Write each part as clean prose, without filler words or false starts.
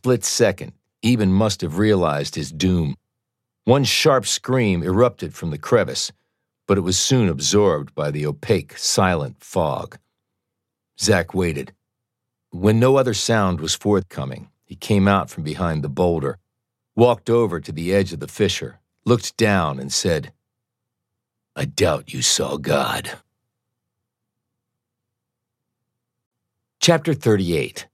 split second, Eben must have realized his doom. One sharp scream erupted from the crevice, but it was soon absorbed by the opaque, silent fog. Zack waited. When no other sound was forthcoming, he came out from behind the boulder, walked over to the edge of the fissure, looked down and said, "I doubt you saw God." Chapter 38.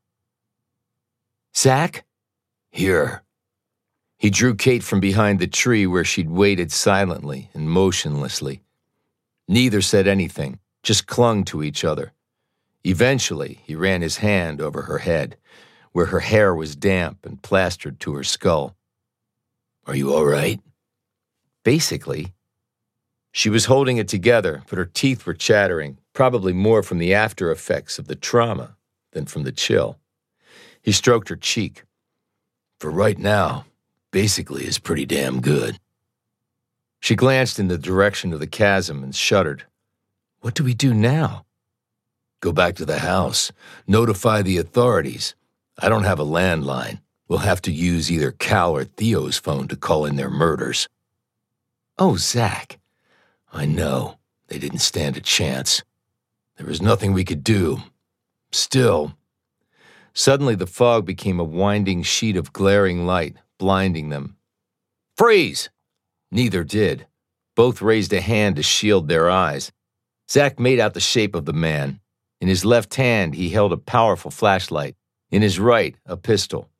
"Zack?" "Here." He drew Kate from behind the tree where she'd waited silently and motionlessly. Neither said anything, just clung to each other. Eventually, he ran his hand over her head, where her hair was damp and plastered to her skull. "Are you all right?" "Basically." She was holding it together, but her teeth were chattering, probably more from the after effects of the trauma than from the chill. He stroked her cheek. "For right now, basically is pretty damn good." She glanced in the direction of the chasm and shuddered. "What do we do now?" "Go back to the house. Notify the authorities. I don't have a landline. We'll have to use either Cal or Theo's phone to call in their murders." "Oh, Zack." "I know. They didn't stand a chance. There was nothing we could do. Still." Suddenly the fog became a winding sheet of glaring light, blinding them. "Freeze!" Neither did. Both raised a hand to shield their eyes. Zack made out the shape of the man. In his left hand, he held a powerful flashlight. In his right, a pistol.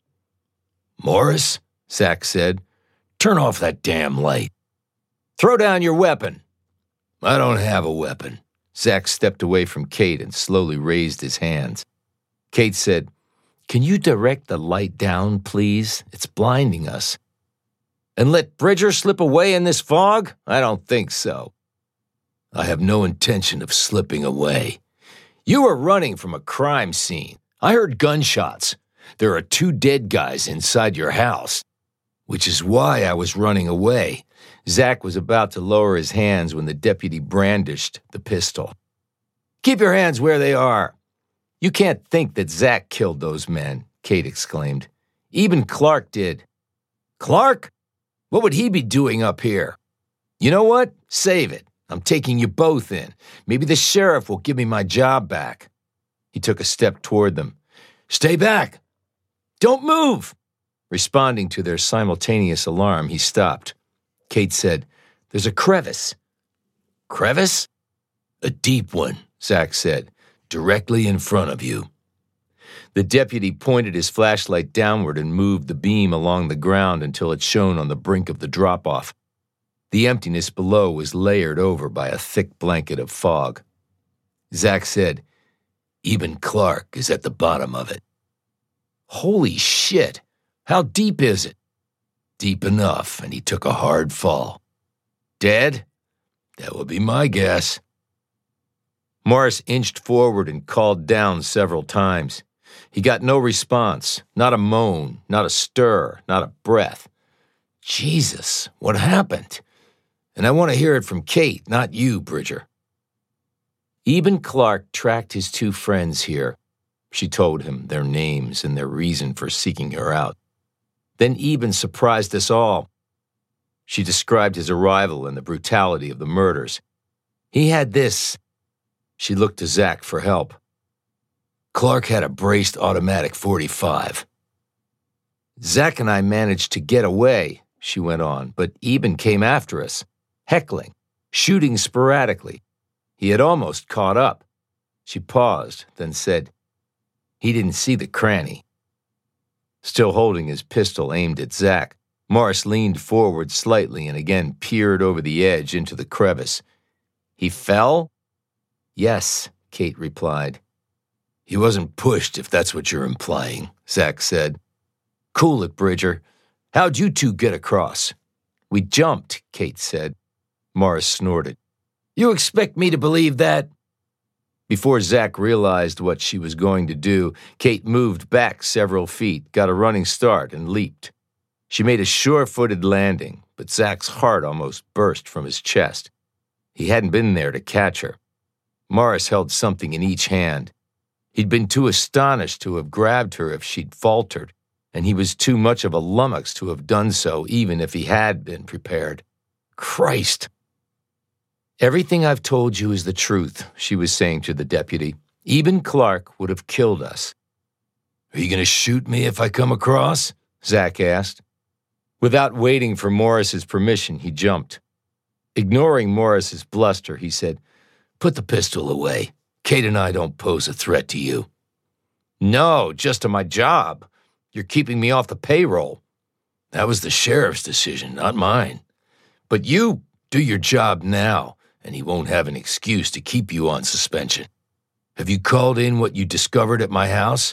"Morris," Zack said, "turn off that damn light." "Throw down your weapon." "I don't have a weapon." Zack stepped away from Kate and slowly raised his hands. Kate said, "Can you direct the light down, please? It's blinding us." "And let Bridger slip away in this fog? I don't think so." "I have no intention of slipping away." "You were running from a crime scene. I heard gunshots. There are 2 dead guys inside your house." "Which is why I was running away." Zack was about to lower his hands when the deputy brandished the pistol. "Keep your hands where they are." "You can't think that Zack killed those men," Kate exclaimed. "Eben Clark did." "Clark? What would he be doing up here?" "You know what? Save it. I'm taking you both in. Maybe the sheriff will give me my job back." He took a step toward them. "Stay back. Don't move." Responding to their simultaneous alarm, he stopped. Kate said, "There's a crevice." "Crevice?" "A deep one," Zack said, "directly in front of you." The deputy pointed his flashlight downward and moved the beam along the ground until it shone on the brink of the drop-off. The emptiness below was layered over by a thick blanket of fog. Zack said, "Eben Clark is at the bottom of it." "Holy shit! How deep is it?" "Deep enough, and he took a hard fall." "Dead?" "That would be my guess." Morris inched forward and called down several times. He got no response, not a moan, not a stir, not a breath. "Jesus, what happened? And I want to hear it from Kate, not you, Bridger." "Eben Clark tracked his 2 friends here." She told him their names and their reason for seeking her out. "Then Eben surprised us all." She described his arrival and the brutality of the murders. "He had this." She looked to Zack for help. "Clark had a braced automatic .45. "Zack and I managed to get away," she went on, "but Eben came after us, heckling, shooting sporadically. He had almost caught up." She paused, then said, "He didn't see the cranny." Still holding his pistol aimed at Zack, Morris leaned forward slightly and again peered over the edge into the crevice. "He fell?" "Yes," Kate replied. "He wasn't pushed, if that's what you're implying," Zack said. "Cool it, Bridger. How'd you 2 get across?" "We jumped," Kate said. Morris snorted. "You expect me to believe that?" Before Zack realized what she was going to do, Kate moved back several feet, got a running start, and leaped. She made a sure-footed landing, but Zack's heart almost burst from his chest. He hadn't been there to catch her. Morris held something in each hand. He'd been too astonished to have grabbed her if she'd faltered. and he was too much of a lummox to have done so even if he had been prepared. Christ! Everything I've told you is the truth, she was saying to the deputy. Eben Clark would have killed us. Are you going to shoot me if I come across? Zack asked. Without waiting for Morris's permission, he jumped. Ignoring Morris's bluster, he said, Put the pistol away. Kate and I don't pose a threat to you. No, just to my job. You're keeping me off the payroll. That was the sheriff's decision, not mine. But you do your job now, and he won't have an excuse to keep you on suspension. Have you called in what you discovered at my house?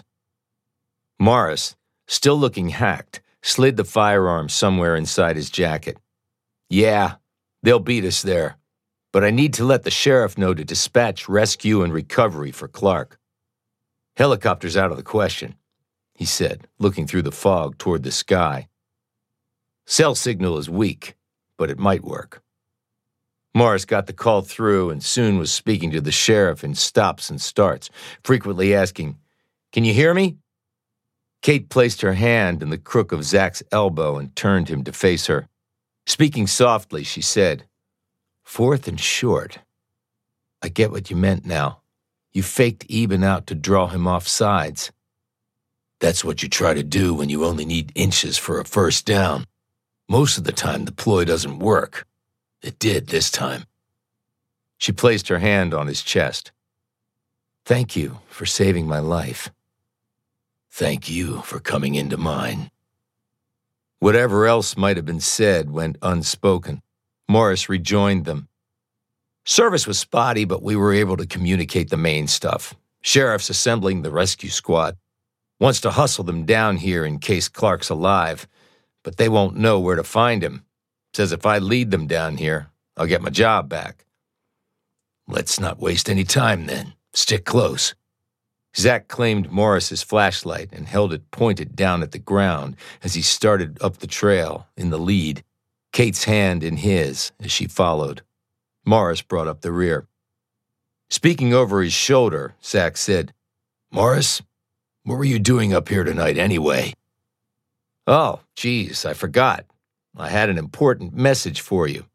Morris, still looking hacked, slid the firearm somewhere inside his jacket. Yeah, they'll beat us there. But I need to let the sheriff know to dispatch rescue and recovery for Clark. Helicopter's out of the question, he said, looking through the fog toward the sky. Cell signal is weak, but it might work. Morris got the call through and soon was speaking to the sheriff in stops and starts, frequently asking, Can you hear me? Kate placed her hand in the crook of Zack's elbow and turned him to face her. Speaking softly, she said, Fourth and short. I get what you meant now. You faked Eben out to draw him off sides. That's what you try to do when you only need inches for a first down. Most of the time, the ploy doesn't work. It did this time. She placed her hand on his chest. Thank you for saving my life. Thank you for coming into mine. Whatever else might have been said went unspoken. Morris rejoined them. Service was spotty, but we were able to communicate the main stuff. Sheriff's assembling the rescue squad. Wants to hustle them down here in case Clark's alive, but they won't know where to find him. Says if I lead them down here, I'll get my job back. Let's not waste any time then. Stick close. Zack claimed Morris's flashlight and held it pointed down at the ground as he started up the trail in the lead, Kate's hand in his as she followed. Morris brought up the rear. Speaking over his shoulder, Zack said, Morris, what were you doing up here tonight anyway? Oh, geez, I forgot. I had an important message for you.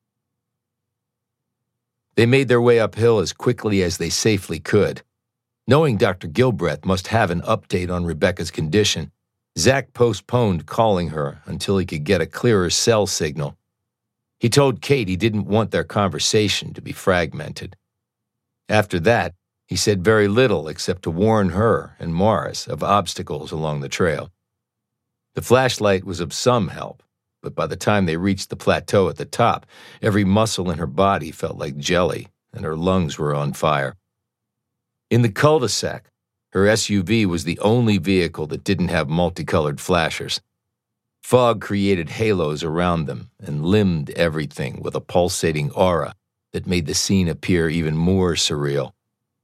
They made their way uphill as quickly as they safely could. Knowing Dr. Gilbreth must have an update on Rebecca's condition, Zack postponed calling her until he could get a clearer cell signal. He told Kate he didn't want their conversation to be fragmented. After that, he said very little except to warn her and Morris of obstacles along the trail. The flashlight was of some help, but by the time they reached the plateau at the top, every muscle in her body felt like jelly, and her lungs were on fire. In the cul-de-sac, her SUV was the only vehicle that didn't have multicolored flashers. Fog created halos around them and limned everything with a pulsating aura that made the scene appear even more surreal.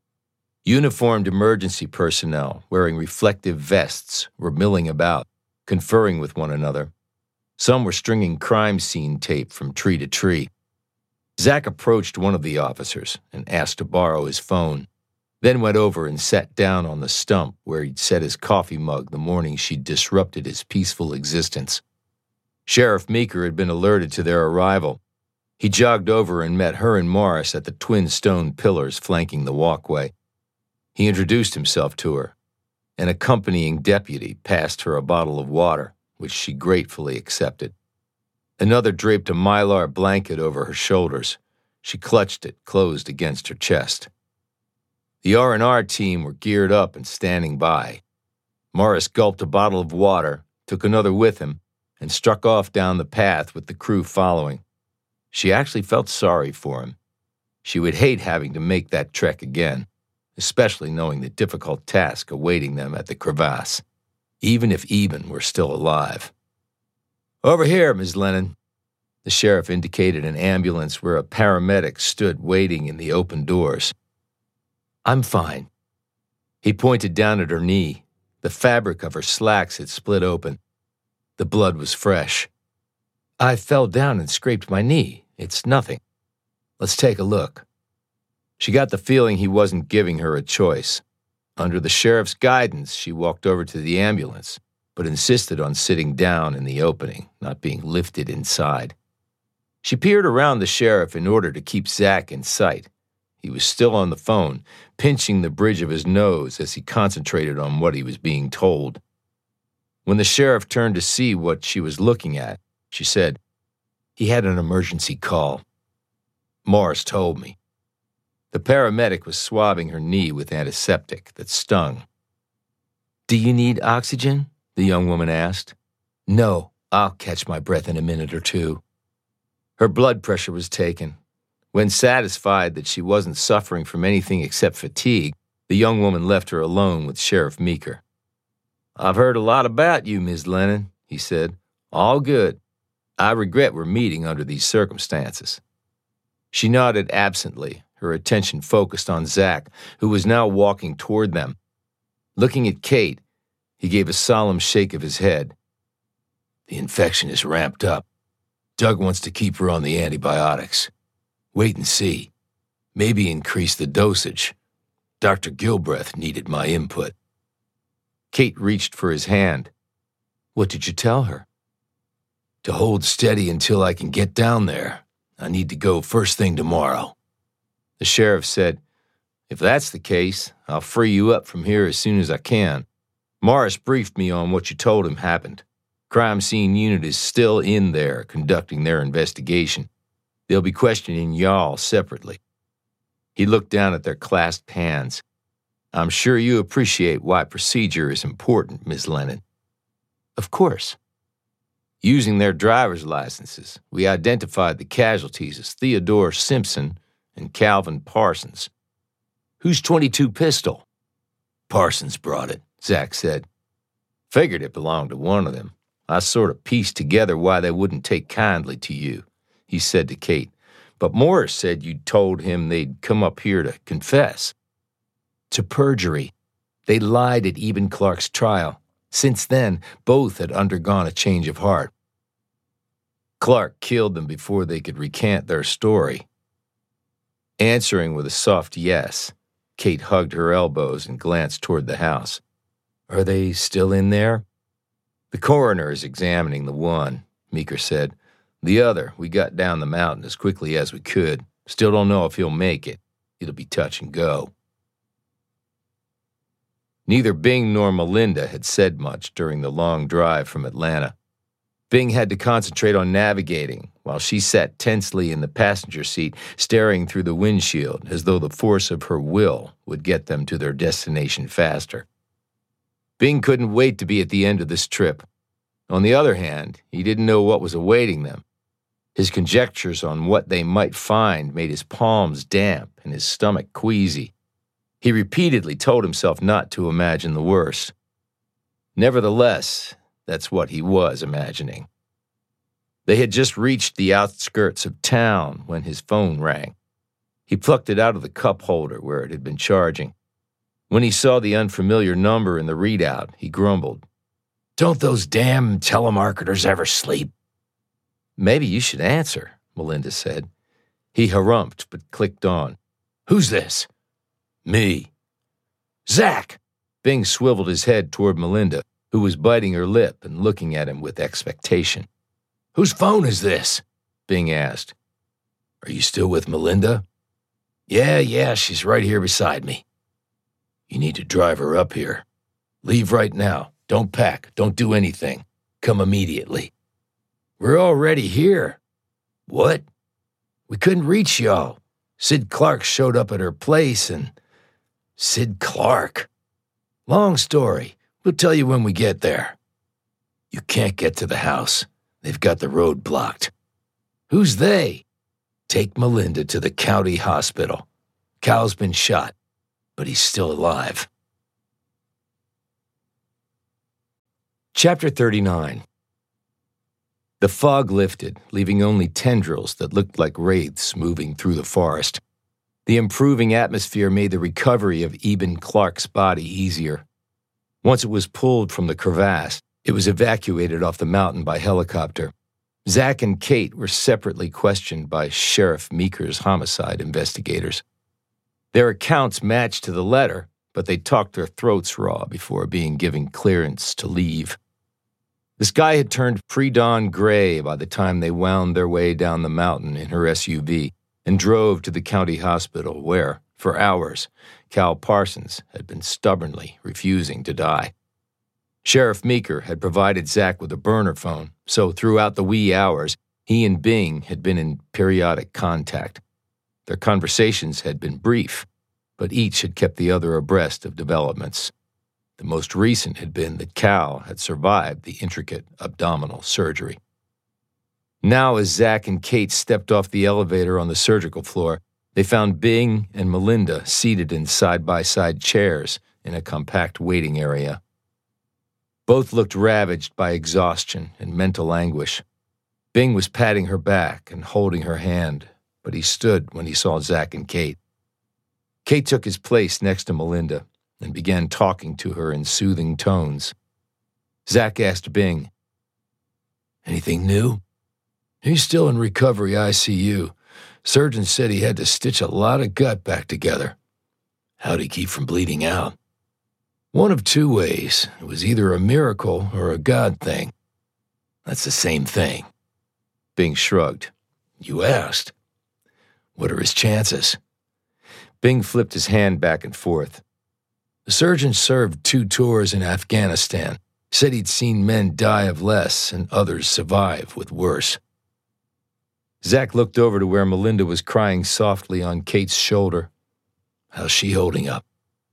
Uniformed emergency personnel wearing reflective vests were milling about, conferring with one another. Some were stringing crime scene tape from tree to tree. Zack approached one of the officers and asked to borrow his phone, then went over and sat down on the stump where he'd set his coffee mug the morning she'd disrupted his peaceful existence. Sheriff Meeker had been alerted to their arrival. He jogged over and met her and Morris at the twin stone pillars flanking the walkway. He introduced himself to her. An accompanying deputy passed her a bottle of water, which she gratefully accepted. Another draped a mylar blanket over her shoulders. She clutched it closed against her chest. The R&R team were geared up and standing by. Morris gulped a bottle of water, took another with him, and struck off down the path with the crew following. She actually felt sorry for him. She would hate having to make that trek again, especially knowing the difficult task awaiting them at the crevasse, even if Eben were still alive. Over here, Ms. Lennon. The sheriff indicated an ambulance where a paramedic stood waiting in the open doors. I'm fine. He pointed down at her knee. The fabric of her slacks had split open. The blood was fresh. I fell down and scraped my knee. It's nothing. Let's take a look. She got the feeling he wasn't giving her a choice. Under the sheriff's guidance, she walked over to the ambulance, but insisted on sitting down in the opening, not being lifted inside. She peered around the sheriff in order to keep Zach in sight. He was still on the phone, pinching the bridge of his nose as he concentrated on what he was being told. When the sheriff turned to see what she was looking at, she said, "He had an emergency call. Morris told me." The paramedic was swabbing her knee with antiseptic that stung. "Do you need oxygen?" the young woman asked. "No, I'll catch my breath in a minute or two." Her blood pressure was taken. When satisfied that she wasn't suffering from anything except fatigue, the young woman left her alone with Sheriff Meeker. "I've heard a lot about you, Ms. Lennon," he said. "All good. I regret we're meeting under these circumstances." She nodded absently, her attention focused on Zach, who was now walking toward them. Looking at Kate, he gave a solemn shake of his head. "The infection is ramped up. Doug wants to keep her on the antibiotics. Wait and see. Maybe increase the dosage. Dr. Gilbreth needed my input." Kate reached for his hand. "What did you tell her?" "To hold steady until I can get down there. I need to go first thing tomorrow." The sheriff said, "If that's the case, I'll free you up from here as soon as I can. Morris briefed me on what you told him happened. Crime scene unit is still in there conducting their investigation. They'll be questioning y'all separately." He looked down at their clasped hands. "I'm sure you appreciate why procedure is important, Ms. Lennon." "Of course." Using their driver's licenses, we identified the casualties as Theodore Simpson and Calvin Parsons. "Whose .22 pistol?" "Parsons brought it," Zach said. "Figured it belonged to one of them. I sort of pieced together why they wouldn't take kindly to you," he said to Kate. "But Morris said you told him they'd come up here to confess." "To perjury. They lied at Eben Clark's trial. Since then, both had undergone a change of heart. Clark killed them before they could recant their story." Answering with a soft yes, Kate hugged her elbows and glanced toward the house. "Are they still in there?" "The coroner is examining the one," Meeker said. "The other, we got down the mountain as quickly as we could. Still don't know if he'll make it. It'll be touch and go." Neither Bing nor Melinda had said much during the long drive from Atlanta. Bing had to concentrate on navigating, while she sat tensely in the passenger seat, staring through the windshield as though the force of her will would get them to their destination faster. Bing couldn't wait to be at the end of this trip. On the other hand, he didn't know what was awaiting them. His conjectures on what they might find made his palms damp and his stomach queasy. He repeatedly told himself not to imagine the worst. Nevertheless, that's what he was imagining. They had just reached the outskirts of town when his phone rang. He plucked it out of the cup holder where it had been charging. When he saw the unfamiliar number in the readout, he grumbled, "Don't those damn telemarketers ever sleep?" "Maybe you should answer," Melinda said. He harumphed but clicked on. "Who's this?" "Me." "Zach!" Bing swiveled his head toward Melinda, who was biting her lip and looking at him with expectation. "Whose phone is this?" Bing asked. "Are you still with Melinda?" Yeah, she's right here beside me." "You need to drive her up here. Leave right now. Don't pack. Don't do anything. Come immediately." "We're already here." "What?" "We couldn't reach y'all. Sid Clark showed up at her place and—" "Sid Clark?" "Long story. We'll tell you when we get there." "You can't get to the house. They've got the road blocked." "Who's they?" "Take Melinda to the county hospital. Cal's been shot, but he's still alive." Chapter 39. The fog lifted, leaving only tendrils that looked like wraiths moving through the forest. The improving atmosphere made the recovery of Eben Clark's body easier. Once it was pulled from the crevasse, it was evacuated off the mountain by helicopter. Zach and Kate were separately questioned by Sheriff Meeker's homicide investigators. Their accounts matched to the letter, but they talked their throats raw before being given clearance to leave. The sky had turned pre-dawn gray by the time they wound their way down the mountain in her SUV and drove to the county hospital where, for hours, Cal Parsons had been stubbornly refusing to die. Sheriff Meeker had provided Zach with a burner phone, so throughout the wee hours, he and Bing had been in periodic contact. Their conversations had been brief, but each had kept the other abreast of developments. The most recent had been that Cal had survived the intricate abdominal surgery. Now, as Zach and Kate stepped off the elevator on the surgical floor, they found Bing and Melinda seated in side-by-side chairs in a compact waiting area. Both looked ravaged by exhaustion and mental anguish. Bing was patting her back and holding her hand, but he stood when he saw Zach and Kate. Kate took his place next to Melinda and began talking to her in soothing tones. Zach asked Bing, "Anything new?" "He's still in recovery ICU. Surgeon said he had to stitch a lot of gut back together." "How'd he keep from bleeding out?" "One of two ways. It was either a miracle or a God thing." "That's the same thing." Bing shrugged. "You asked. What are his chances?" Bing flipped his hand back and forth. "The surgeon served 2 tours in Afghanistan. Said he'd seen men die of less and others survive with worse." Zach looked over to where Melinda was crying softly on Kate's shoulder. "How's she holding up?"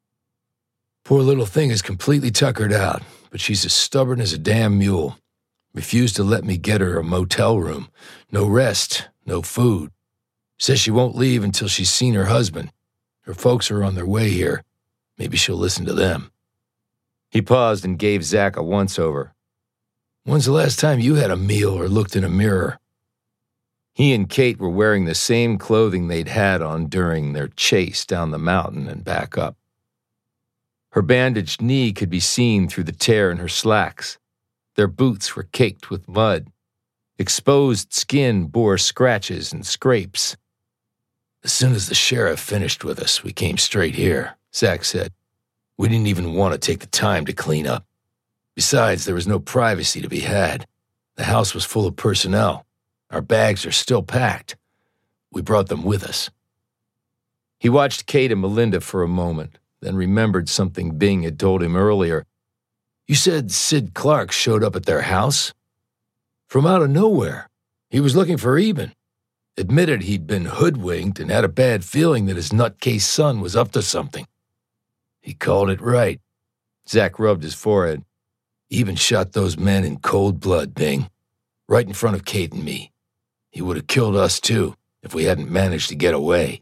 "Poor little thing is completely tuckered out, but she's as stubborn as a damn mule. Refused to let me get her a motel room. No rest, no food. Says she won't leave until she's seen her husband. Her folks are on their way here. Maybe she'll listen to them." He paused and gave Zach a once-over. "When's the last time you had a meal or looked in a mirror?" He and Kate were wearing the same clothing they'd had on during their chase down the mountain and back up. Her bandaged knee could be seen through the tear in her slacks. Their boots were caked with mud. Exposed skin bore scratches and scrapes. "As soon as the sheriff finished with us, we came straight here," Zach said. "We didn't even want to take the time to clean up. Besides, there was no privacy to be had. The house was full of personnel. Our bags are still packed. We brought them with us." He watched Kate and Melinda for a moment, then remembered something Bing had told him earlier. "You said Sid Clark showed up at their house?" "From out of nowhere. He was looking for Eben. Admitted he'd been hoodwinked and had a bad feeling that his nutcase son was up to something." "He called it right." Zach rubbed his forehead. "Eben shot those men in cold blood, Bing. Right in front of Kate and me. He would have killed us too if we hadn't managed to get away."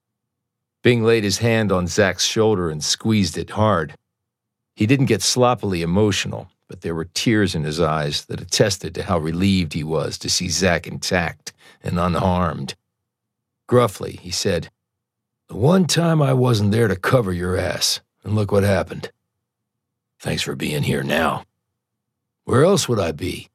Bing laid his hand on Zach's shoulder and squeezed it hard. He didn't get sloppily emotional, but there were tears in his eyes that attested to how relieved he was to see Zach intact and unharmed. Gruffly, he said, "The one time I wasn't there to cover your ass, and look what happened. Thanks for being here now. Where else would I be?"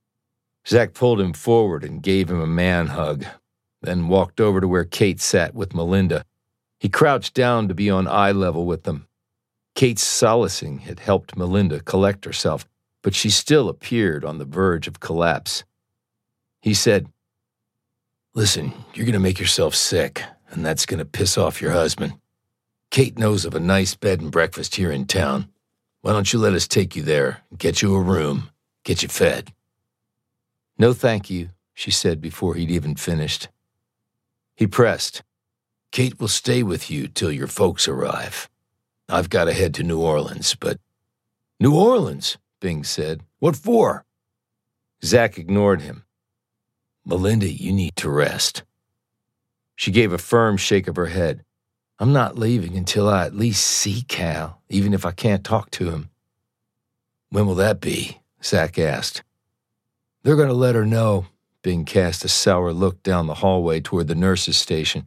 Zach pulled him forward and gave him a man hug, then walked over to where Kate sat with Melinda. He crouched down to be on eye level with them. Kate's solacing had helped Melinda collect herself, but she still appeared on the verge of collapse. He said, "Listen, you're going to make yourself sick, and that's going to piss off your husband. Kate knows of a nice bed and breakfast here in town. Why don't you let us take you there, get you a room, get you fed?" "No, thank you," she said before he'd even finished. He pressed, "Kate will stay with you till your folks arrive. I've got to head to New Orleans, but—" "New Orleans?" Bing said. "What for?" Zach ignored him. "Melinda, you need to rest." She gave a firm shake of her head. "I'm not leaving until I at least see Cal, even if I can't talk to him." "When will that be?" Zach asked. "They're going to let her know." Bing cast a sour look down the hallway toward the nurse's station.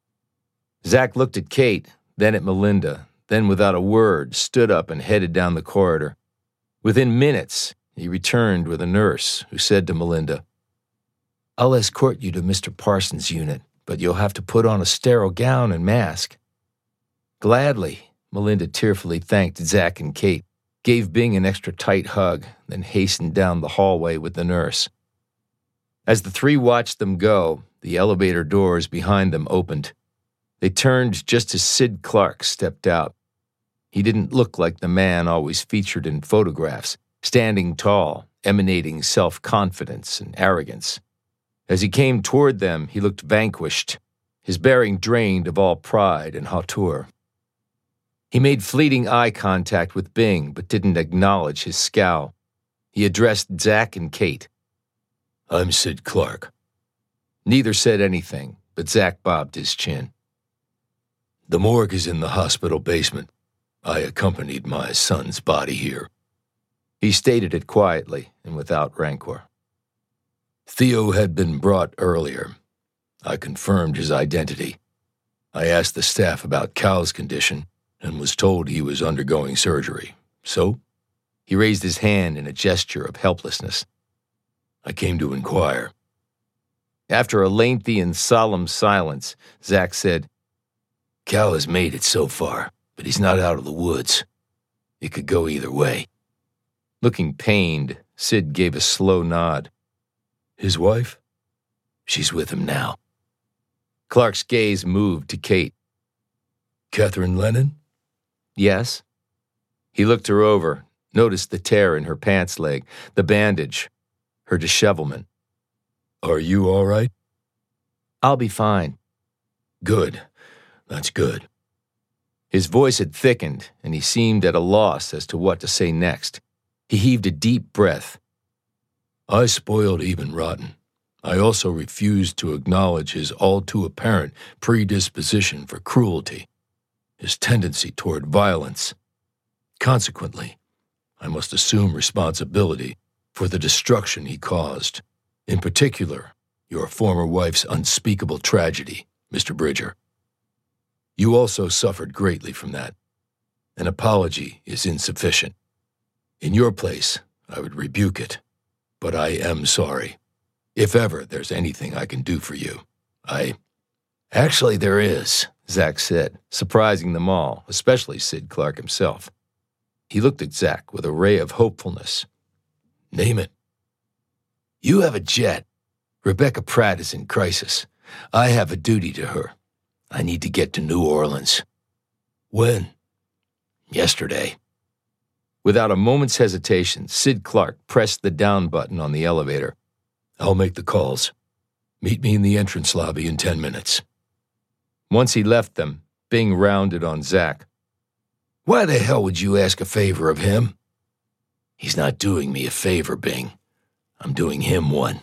Zach looked at Kate, then at Melinda, then without a word stood up and headed down the corridor. Within minutes, he returned with a nurse who said to Melinda, "I'll escort you to Mr. Parsons' unit, but you'll have to put on a sterile gown and mask." "Gladly," Melinda tearfully thanked Zach and Kate. gave Bing an extra tight hug, then hastened down the hallway with the nurse. As the three watched them go, the elevator doors behind them opened. They turned just as Sid Clark stepped out. He didn't look like the man always featured in photographs, standing tall, emanating self-confidence and arrogance. As he came toward them, he looked vanquished, his bearing drained of all pride and hauteur. He made fleeting eye contact with Bing, but didn't acknowledge his scowl. He addressed Zach and Kate. "I'm Sid Clark." Neither said anything, but Zach bobbed his chin. "The morgue is in the hospital basement. I accompanied my son's body here." He stated it quietly and without rancor. "Theo had been brought earlier. I confirmed his identity. I asked the staff about Cal's condition and was told he was undergoing surgery. So?" He raised his hand in a gesture of helplessness. "I came to inquire." After a lengthy and solemn silence, Zach said, "Cal has made it so far, but he's not out of the woods. It could go either way." Looking pained, Sid gave a slow nod. "His wife?" "She's with him now." Clark's gaze moved to Kate. "Catherine Lennon?" "Yes." He looked her over, noticed the tear in her pants leg, the bandage, her dishevelment. "Are you all right?" "I'll be fine." "Good. That's good." His voice had thickened, and he seemed at a loss as to what to say next. He heaved a deep breath. "I spoiled Eben rotten. I also refused to acknowledge his all-too-apparent predisposition for cruelty, his tendency toward violence. Consequently, I must assume responsibility for the destruction he caused, in particular, your former wife's unspeakable tragedy, Mr. Bridger. You also suffered greatly from that. An apology is insufficient. In your place, I would rebuke it, but I am sorry. If ever there's anything I can do for you, Actually, there is," Zach said, surprising them all, especially Sid Clark himself. He looked at Zach with a ray of hopefulness. "Name it." "You have a jet. Rebecca Pratt is in crisis. I have a duty to her. I need to get to New Orleans." "When?" "Yesterday." Without a moment's hesitation, Sid Clark pressed the down button on the elevator. "I'll make the calls. Meet me in the entrance lobby in 10 minutes. Once he left them, Bing rounded on Zach. "Why the hell would you ask a favor of him?" "He's not doing me a favor, Bing. I'm doing him one."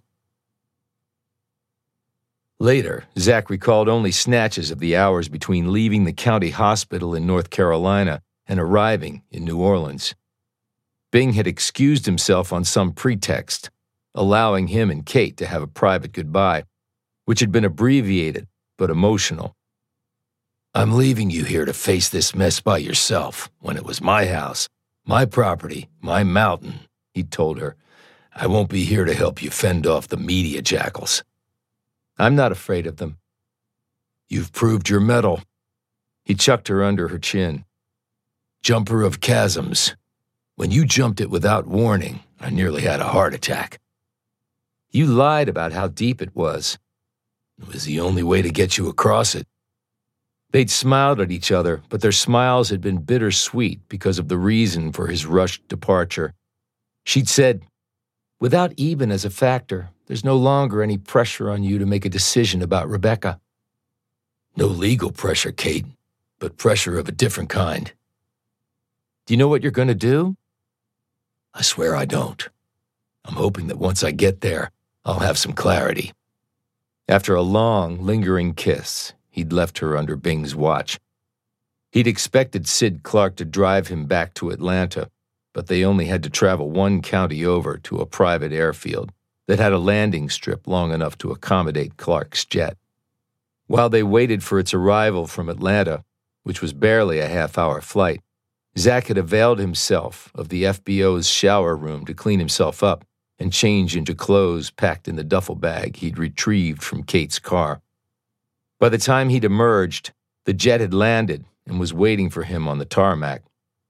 Later, Zach recalled only snatches of the hours between leaving the county hospital in North Carolina and arriving in New Orleans. Bing had excused himself on some pretext, allowing him and Kate to have a private goodbye, which had been abbreviated but emotional. "I'm leaving you here to face this mess by yourself when it was my house, my property, my mountain," he told her. "I won't be here to help you fend off the media jackals." "I'm not afraid of them." "You've proved your mettle." He chucked her under her chin. "Jumper of chasms. When you jumped it without warning, I nearly had a heart attack." "You lied about how deep it was." "It was the only way to get you across it." They'd smiled at each other, but their smiles had been bittersweet because of the reason for his rushed departure. She'd said, "Without Eben as a factor, there's no longer any pressure on you to make a decision about Rebecca." "No legal pressure, Kate, but pressure of a different kind." "Do you know what you're going to do?" "I swear I don't. I'm hoping that once I get there, I'll have some clarity." After a long, lingering kiss, he'd left her under Bing's watch. He'd expected Sid Clark to drive him back to Atlanta, but they only had to travel one county over to a private airfield that had a landing strip long enough to accommodate Clark's jet. While they waited for its arrival from Atlanta, which was barely a half-hour flight, Zach had availed himself of the FBO's shower room to clean himself up and change into clothes packed in the duffel bag he'd retrieved from Kate's car. By the time he'd emerged, the jet had landed and was waiting for him on the tarmac.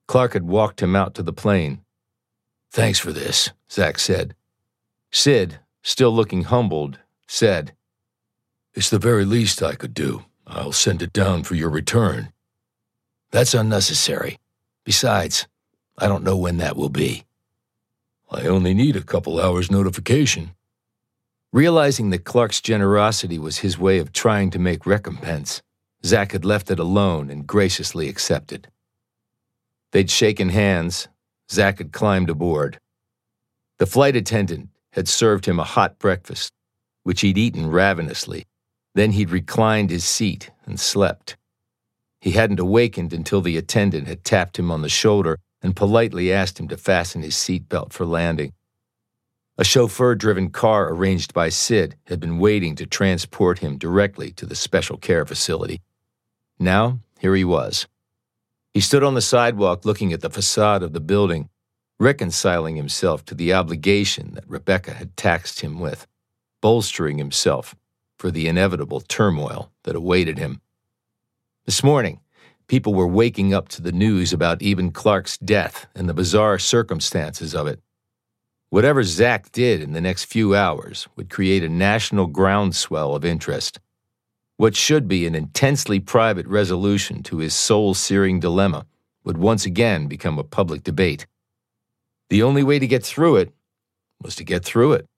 Clark had walked him out to the plane. "Thanks for this," Zach said. Sid, still looking humbled, said, "It's the very least I could do. I'll send it down for your return." "That's unnecessary. Besides, I don't know when that will be." "I only need a couple hours notification." Realizing that Clark's generosity was his way of trying to make recompense, Zach had left it alone and graciously accepted. They'd shaken hands. Zach had climbed aboard. The flight attendant had served him a hot breakfast, which he'd eaten ravenously. Then he'd reclined his seat and slept. He hadn't awakened until the attendant had tapped him on the shoulder and politely asked him to fasten his seatbelt for landing. A chauffeur-driven car arranged by Sid had been waiting to transport him directly to the special care facility. Now, here he was. He stood on the sidewalk looking at the facade of the building, reconciling himself to the obligation that Rebecca had taxed him with, bolstering himself for the inevitable turmoil that awaited him. This morning, people were waking up to the news about Eben Clark's death and the bizarre circumstances of it. Whatever Zach did in the next few hours would create a national groundswell of interest. What should be an intensely private resolution to his soul-searing dilemma would once again become a public debate. The only way to get through it was to get through it.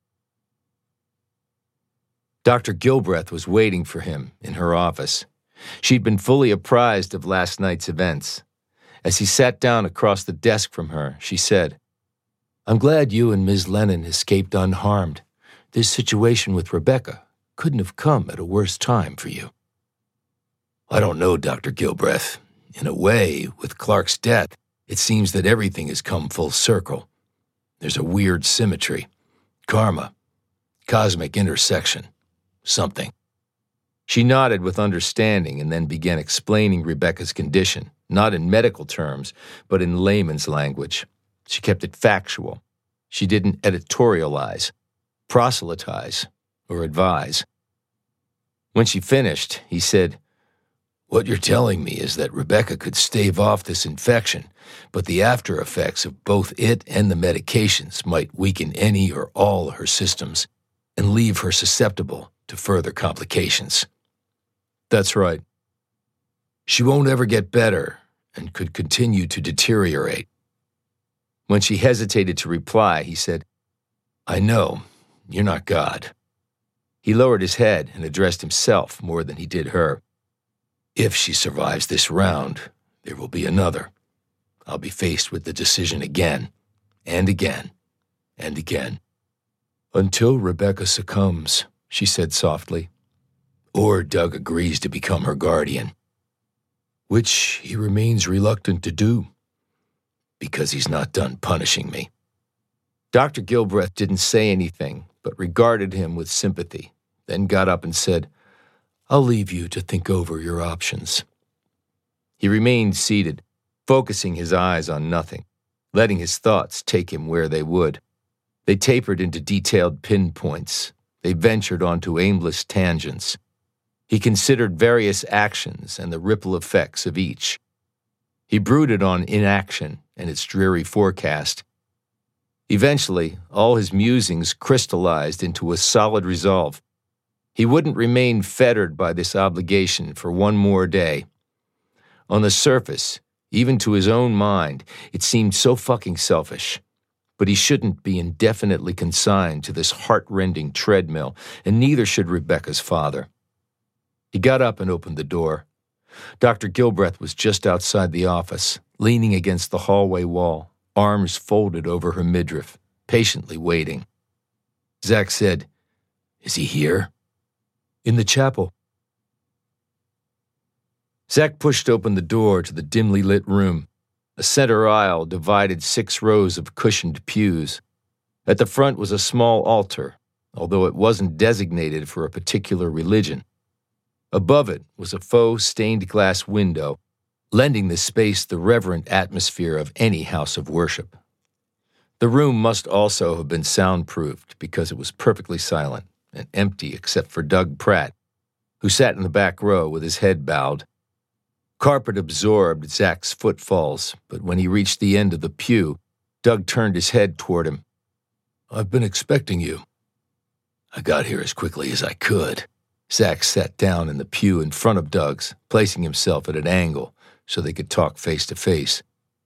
Dr. Gilbreth was waiting for him in her office. She'd been fully apprised of last night's events. As he sat down across the desk from her, she said, "I'm glad you and Ms. Lennon escaped unharmed. This situation with Rebecca couldn't have come at a worse time for you." "I don't know, Dr. Gilbreth. In a way, with Clark's death, it seems that everything has come full circle. There's a weird symmetry. Karma. Cosmic intersection. Something." She nodded with understanding and then began explaining Rebecca's condition, not in medical terms, but in layman's language. She kept it factual. She didn't editorialize, proselytize, or advise. When she finished, he said, "What you're telling me is that Rebecca could stave off this infection, but the after effects of both it and the medications might weaken any or all her systems and leave her susceptible to further complications." "That's right." "She won't ever get better and could continue to deteriorate." When she hesitated to reply, he said, "I know, you're not God." He lowered his head and addressed himself more than he did her. "If she survives this round, there will be another. I'll be faced with the decision again, and again, and again." "Until Rebecca succumbs," she said softly. "Or Doug agrees to become her guardian. Which he remains reluctant to do, because he's not done punishing me." Dr. Gilbreth didn't say anything, but regarded him with sympathy, then got up and said, "I'll leave you to think over your options." He remained seated, focusing his eyes on nothing, letting his thoughts take him where they would. They tapered into detailed pinpoints. They ventured onto aimless tangents. He considered various actions and the ripple effects of each. He brooded on inaction and its dreary forecast. Eventually, all his musings crystallized into a solid resolve. He wouldn't remain fettered by this obligation for one more day. On the surface, even to his own mind, it seemed so fucking selfish. But he shouldn't be indefinitely consigned to this heart-rending treadmill, and neither should Rebecca's father. He got up and opened the door. Dr. Gilbreth was just outside the office, leaning against the hallway wall, arms folded over her midriff, patiently waiting. Zach said, "Is he here?" "In the chapel." Zach pushed open the door to the dimly lit room. A center aisle divided 6 rows of cushioned pews. At the front was a small altar, although it wasn't designated for a particular religion. Above it was a faux stained glass window, lending the space the reverent atmosphere of any house of worship. The room must also have been soundproofed because it was perfectly silent and empty except for Doug Pratt, who sat in the back row with his head bowed. Carpet absorbed Zach's footfalls, but when he reached the end of the pew, Doug turned his head toward him. "I've been expecting you." "I got here as quickly as I could." Zach sat down in the pew in front of Doug's, placing himself at an angle so they could talk face to face.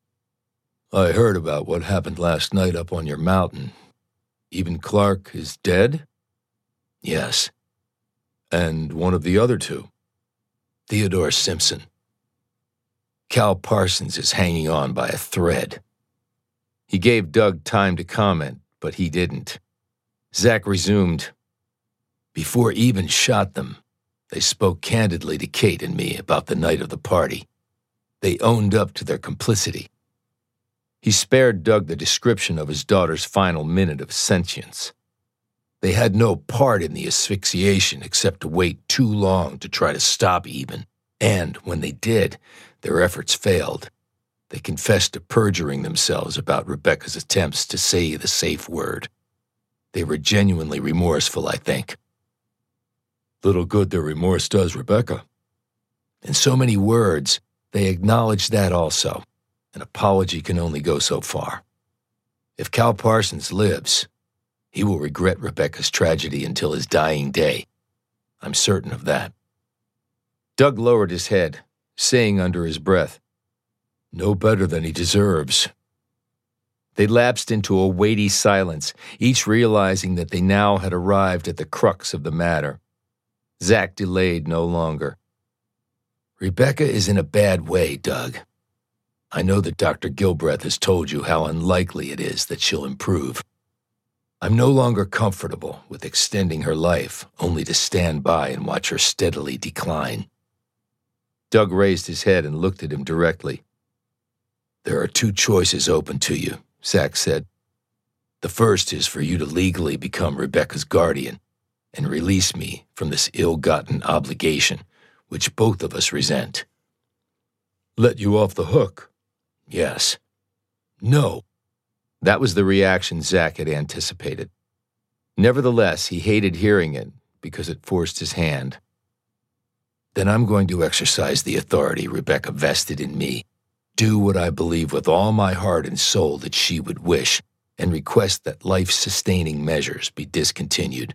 "I heard about what happened last night up on your mountain. Even Clark is dead?" "Yes." "And one of the other two?" "Theodore Simpson. Cal Parsons is hanging on by a thread." He gave Doug time to comment, but he didn't. Zach resumed. "Before Eben shot them, they spoke candidly to Kate and me about the night of the party. They owned up to their complicity." He spared Doug the description of his daughter's final minute of sentience. "They had no part in the asphyxiation except to wait too long to try to stop Eben, and when they did, their efforts failed. They confessed to perjuring themselves about Rebecca's attempts to say the safe word. They were genuinely remorseful, I think." "Little good their remorse does Rebecca." "In so many words, they acknowledged that also. An apology can only go so far. If Cal Parsons lives, he will regret Rebecca's tragedy until his dying day. I'm certain of that." Doug lowered his head, saying under his breath, "No better than he deserves." They lapsed into a weighty silence, each realizing that they now had arrived at the crux of the matter. Zach delayed no longer. "Rebecca is in a bad way, Doug. I know that Dr. Gilbreth has told you how unlikely it is that she'll improve. I'm no longer comfortable with extending her life only to stand by and watch her steadily decline." Doug raised his head and looked at him directly. "There are two choices open to you," Zach said. "The first is for you to legally become Rebecca's guardian and release me from this ill-gotten obligation, which both of us resent." "Let you off the hook?" "Yes." "No." That was the reaction Zach had anticipated. Nevertheless, he hated hearing it because it forced his hand. "Then I'm going to exercise the authority Rebecca vested in me, do what I believe with all my heart and soul that she would wish, and request that life-sustaining measures be discontinued."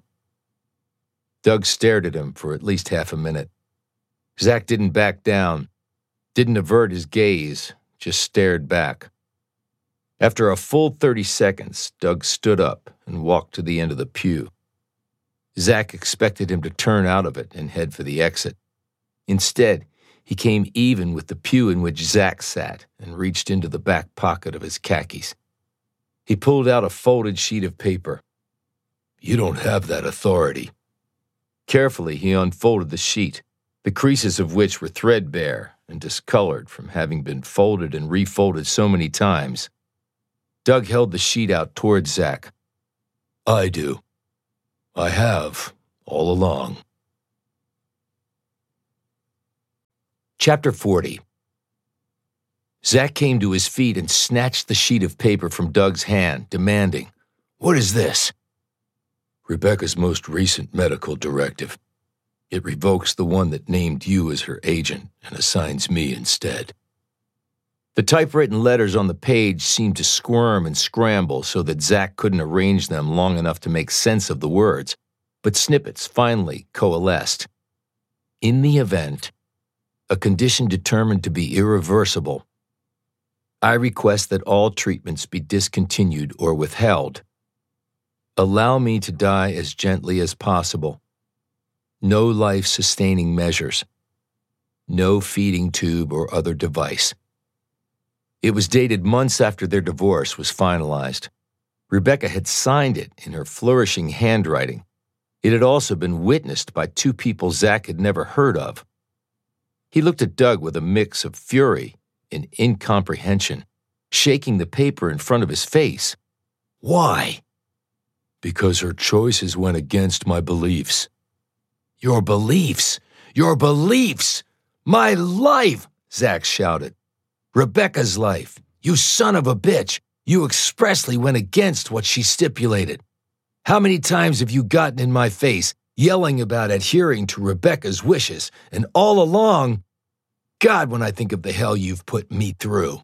Doug stared at him for at least half a minute. Zach didn't back down, didn't avert his gaze, just stared back. After a full 30 seconds, Doug stood up and walked to the end of the pew. Zach expected him to turn out of it and head for the exit. Instead, he came even with the pew in which Zach sat and reached into the back pocket of his khakis. He pulled out a folded sheet of paper. "You don't have that authority." Carefully, he unfolded the sheet, the creases of which were threadbare and discolored from having been folded and refolded so many times. Doug held the sheet out toward Zach. "I do. I have, all along." Chapter 40. Zach came to his feet and snatched the sheet of paper from Doug's hand, demanding, "What is this?" "Rebecca's most recent medical directive. It revokes the one that named you as her agent and assigns me instead." The typewritten letters on the page seemed to squirm and scramble so that Zach couldn't arrange them long enough to make sense of the words, but snippets finally coalesced. In the event, a condition determined to be irreversible, I request that all treatments be discontinued or withheld. Allow me to die as gently as possible. No life-sustaining measures. No feeding tube or other device. It was dated months after their divorce was finalized. Rebecca had signed it in her flourishing handwriting. It had also been witnessed by two people Zach had never heard of. He looked at Doug with a mix of fury and incomprehension, shaking the paper in front of his face. "Why?" "Because her choices went against my beliefs." "Your beliefs? Your beliefs! My life!" Zach shouted. "Rebecca's life! You son of a bitch! You expressly went against what she stipulated. How many times have you gotten in my face, yelling about adhering to Rebecca's wishes, and all along—" God when I think of the hell you've put me through."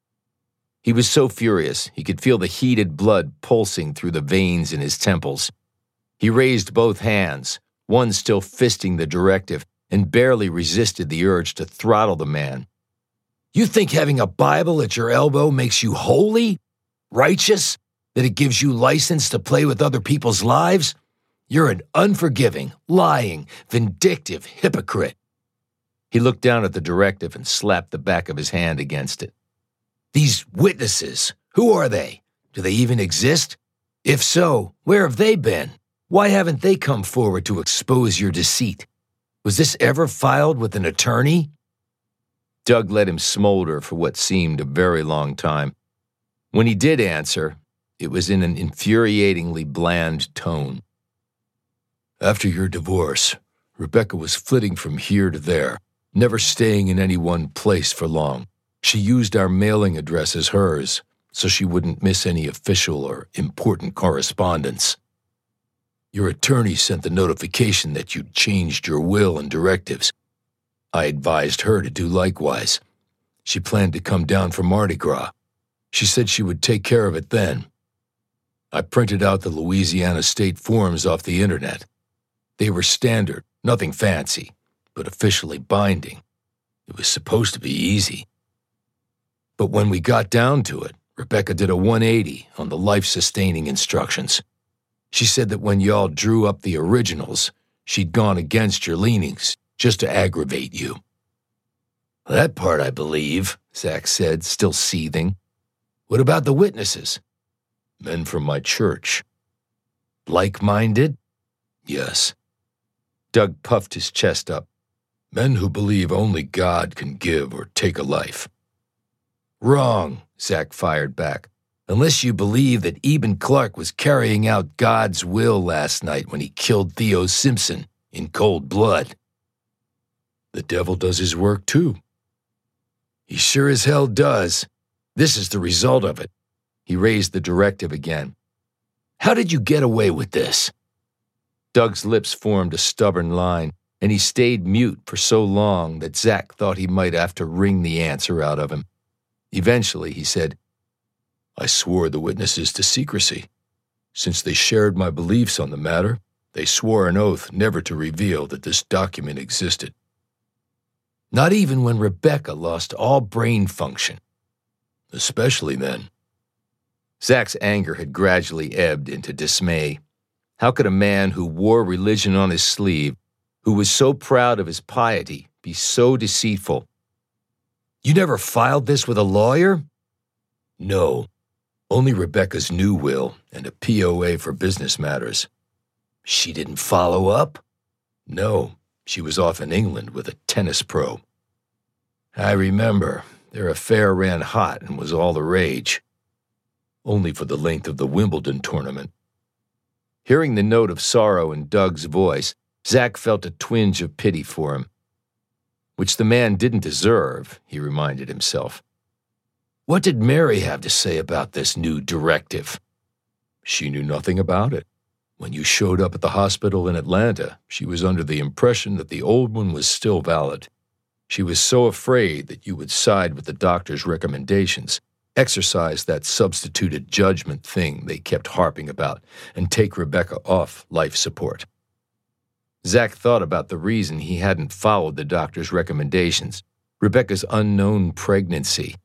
He was so furious, he could feel the heated blood pulsing through the veins in his temples. He raised both hands, one still fisting the directive, and barely resisted the urge to throttle the man. "You think having a Bible at your elbow makes you holy? Righteous? That it gives you license to play with other people's lives? You're an unforgiving, lying, vindictive hypocrite." He looked down at the directive and slapped the back of his hand against it. "These witnesses, who are they? Do they even exist? If so, where have they been? Why haven't they come forward to expose your deceit? Was this ever filed with an attorney?" Doug let him smolder for what seemed a very long time. When he did answer, it was in an infuriatingly bland tone. "After your divorce, Rebecca was flitting from here to there, never staying in any one place for long. She used our mailing address as hers, so she wouldn't miss any official or important correspondence. Your attorney sent the notification that you'd changed your will and directives. I advised her to do likewise. She planned to come down for Mardi Gras. She said she would take care of it then. I printed out the Louisiana state forms off the internet. They were standard, nothing fancy, but officially binding. It was supposed to be easy. But when we got down to it, Rebecca did a 180 on the life-sustaining instructions. She said that when y'all drew up the originals, she'd gone against your leanings just to aggravate you." "That part I believe," Zach said, still seething. "What about the witnesses?" "Men from my church." "Like-minded?" "Yes." Doug puffed his chest up. "Men who believe only God can give or take a life." "Wrong," Zach fired back. "Unless you believe that Eben Clark was carrying out God's will last night when he killed Theo Simpson in cold blood." "The devil does his work too." "He sure as hell does. This is the result of it." He raised the directive again. "How did you get away with this?" Doug's lips formed a stubborn line, and he stayed mute for so long that Zach thought he might have to wring the answer out of him. Eventually, he said, "I swore the witnesses to secrecy. Since they shared my beliefs on the matter, they swore an oath never to reveal that this document existed." "Not even when Rebecca lost all brain function." "Especially then." Zach's anger had gradually ebbed into dismay. How could a man who wore religion on his sleeve, who was so proud of his piety, be so deceitful? "You never filed this with a lawyer?" "No. Only Rebecca's new will and a POA for business matters." "She didn't follow up?" "No. She was off in England with a tennis pro." "I remember. Their affair ran hot and was all the rage." "Only for the length of the Wimbledon tournament." Hearing the note of sorrow in Doug's voice, Zach felt a twinge of pity for him. Which the man didn't deserve, he reminded himself. "What did Mary have to say about this new directive?" "She knew nothing about it. When you showed up at the hospital in Atlanta, she was under the impression that the old one was still valid. She was so afraid that you would side with the doctor's recommendations, exercise that substituted judgment thing they kept harping about, and take Rebecca off life support." Zach thought about the reason he hadn't followed the doctor's recommendations, Rebecca's unknown pregnancy.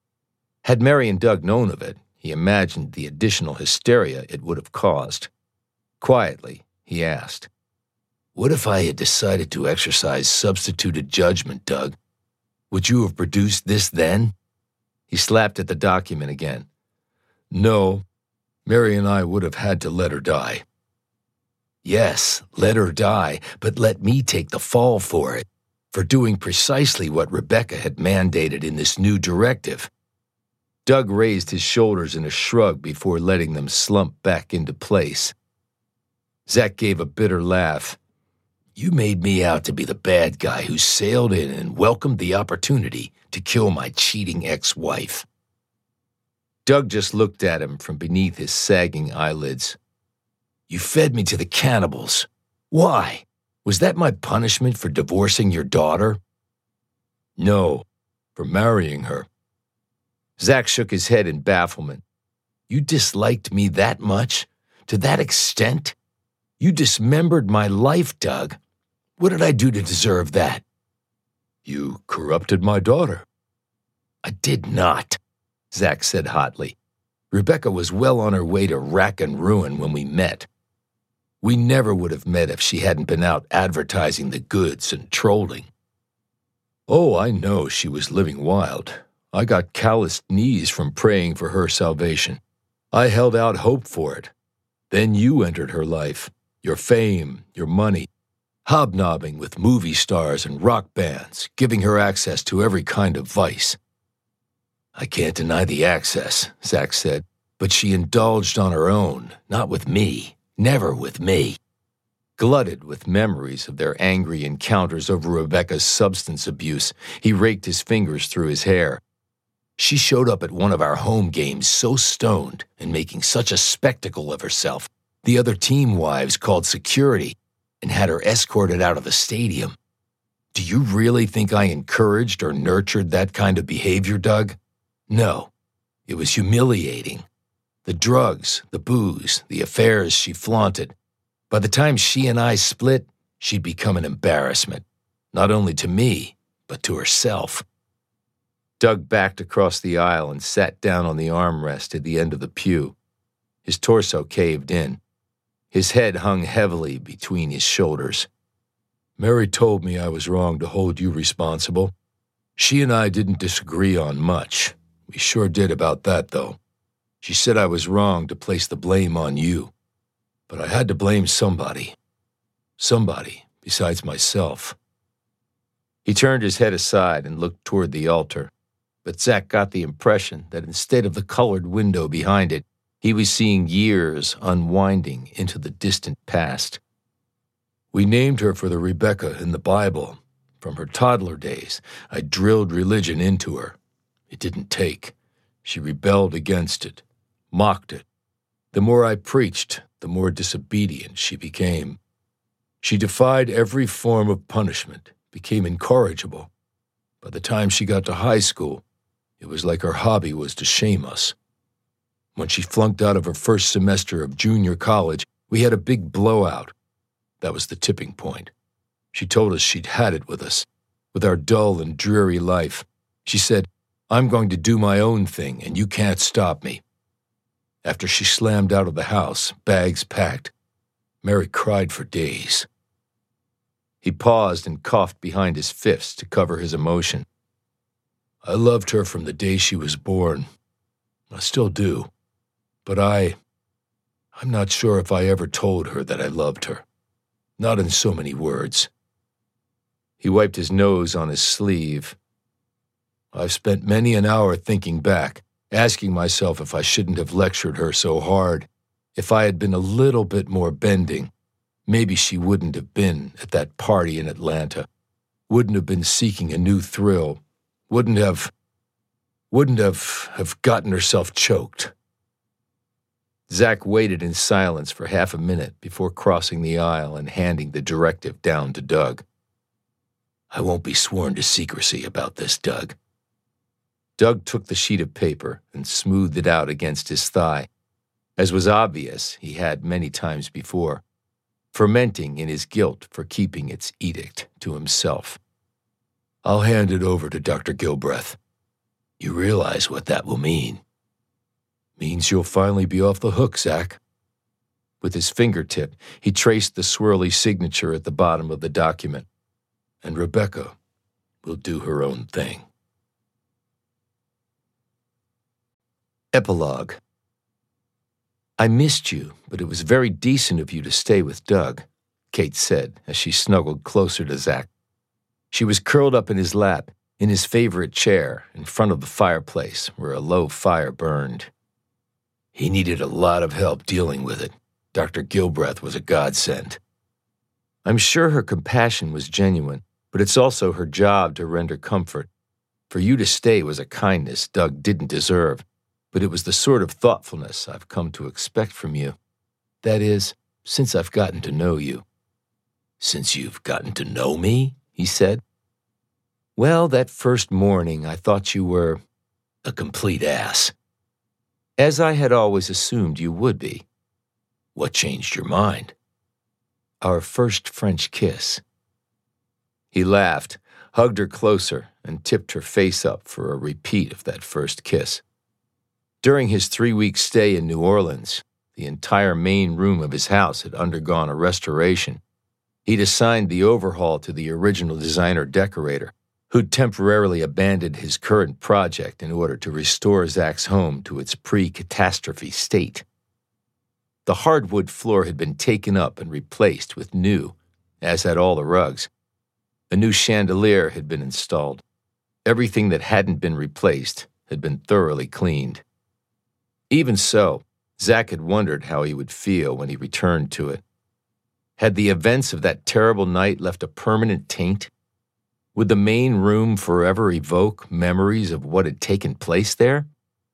Had Mary and Doug known of it, he imagined the additional hysteria it would have caused. Quietly, he asked, "What if I had decided to exercise substituted judgment, Doug? Would you have produced this then?" He slapped at the document again. "No, Mary and I would have had to let her die." "Yes, let her die, but let me take the fall for it, for doing precisely what Rebecca had mandated in this new directive." Doug raised his shoulders in a shrug before letting them slump back into place. Zach gave a bitter laugh. "You made me out to be the bad guy who sailed in and welcomed the opportunity to kill my cheating ex-wife." Doug just looked at him from beneath his sagging eyelids. "You fed me to the cannibals. Why? Was that my punishment for divorcing your daughter?" No, for marrying her. Zach shook his head in bafflement. You disliked me that much? To that extent? You dismembered my life, Doug. What did I do to deserve that? You corrupted my daughter. I did not, Zach said hotly. Rebecca was well on her way to rack and ruin when we met. We never would have met if she hadn't been out advertising the goods and trolling. Oh, I know she was living wild. I got calloused knees from praying for her salvation. I held out hope for it. Then you entered her life, your fame, your money, hobnobbing with movie stars and rock bands, giving her access to every kind of vice. I can't deny the access, Zach said, but she indulged on her own, not with me, never with me. Glutted with memories of their angry encounters over Rebecca's substance abuse, he raked his fingers through his hair. She showed up at one of our home games so stoned and making such a spectacle of herself, the other team wives called security and had her escorted out of the stadium. Do you really think I encouraged or nurtured that kind of behavior, Doug? No, it was humiliating. The drugs, the booze, the affairs she flaunted. By the time she and I split, she'd become an embarrassment, not only to me, but to herself. Doug backed across the aisle and sat down on the armrest at the end of the pew. His torso caved in. His head hung heavily between his shoulders. Mary told me I was wrong to hold you responsible. She and I didn't disagree on much. We sure did about that, though. She said I was wrong to place the blame on you. But I had to blame somebody. Somebody besides myself. He turned his head aside and looked toward the altar, but Zach got the impression that instead of the colored window behind it, he was seeing years unwinding into the distant past. We named her for the Rebecca in the Bible. From her toddler days, I drilled religion into her. It didn't take. She rebelled against it, mocked it. The more I preached, the more disobedient she became. She defied every form of punishment, became incorrigible. By the time she got to high school, it was like her hobby was to shame us. When she flunked out of her first semester of junior college, we had a big blowout. That was the tipping point. She told us she'd had it with us, with our dull and dreary life. She said, I'm going to do my own thing, and you can't stop me. After she slammed out of the house, bags packed, Mary cried for days. He paused and coughed behind his fists to cover his emotion. I loved her from the day she was born. I still do. But I'm not sure if I ever told her that I loved her. Not in so many words. He wiped his nose on his sleeve. I've spent many an hour thinking back, asking myself if I shouldn't have lectured her so hard. If I had been a little bit more bending, maybe she wouldn't have been at that party in Atlanta, wouldn't have been seeking a new thrill, wouldn't have gotten herself choked. Zach waited in silence for half a minute before crossing the aisle and handing the directive down to Doug. I won't be sworn to secrecy about this, Doug. Doug took the sheet of paper and smoothed it out against his thigh, as was obvious he had many times before, fermenting in his guilt for keeping its edict to himself. I'll hand it over to Dr. Gilbreth. You realize what that will mean. Means you'll finally be off the hook, Zach. With his fingertip, he traced the swirly signature at the bottom of the document. And Rebecca will do her own thing. Epilogue. I missed you, but it was very decent of you to stay with Doug, Kate said as she snuggled closer to Zach. She was curled up in his lap, in his favorite chair, in front of the fireplace where a low fire burned. He needed a lot of help dealing with it. Dr. Gilbreth was a godsend. I'm sure her compassion was genuine, but it's also her job to render comfort. For you to stay was a kindness Doug didn't deserve, but it was the sort of thoughtfulness I've come to expect from you. That is, since I've gotten to know you. Since you've gotten to know me? He said. Well, that first morning I thought you were a complete ass. As I had always assumed you would be. What changed your mind? Our first French kiss. He laughed, hugged her closer, and tipped her face up for a repeat of that first kiss. During his 3-week stay in New Orleans, the entire main room of his house had undergone a restoration. He'd assigned the overhaul to the original designer decorator, who'd temporarily abandoned his current project in order to restore Zach's home to its pre-catastrophe state. The hardwood floor had been taken up and replaced with new, as had all the rugs. A new chandelier had been installed. Everything that hadn't been replaced had been thoroughly cleaned. Even so, Zach had wondered how he would feel when he returned to it. Had the events of that terrible night left a permanent taint? Would the main room forever evoke memories of what had taken place there?